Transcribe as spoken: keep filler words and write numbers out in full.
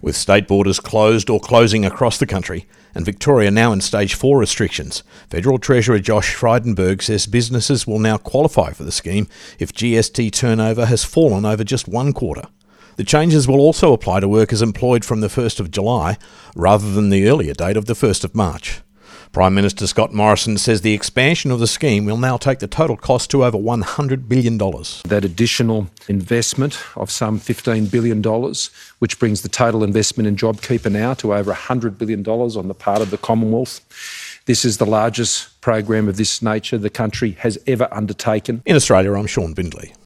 With state borders closed or closing across the country, and Victoria now in stage four restrictions, Federal Treasurer Josh Frydenberg says businesses will now qualify for the scheme if G S T turnover has fallen over just one quarter. The changes will also apply to workers employed from the first of July, rather than the earlier date of the first of March. Prime Minister Scott Morrison says the expansion of the scheme will now take the total cost to over one hundred billion dollars. That additional investment of some fifteen billion dollars, which brings the total investment in JobKeeper now to over one hundred billion dollars on the part of the Commonwealth. This is the largest program of this nature the country has ever undertaken. In Australia, I'm Sean Bindley.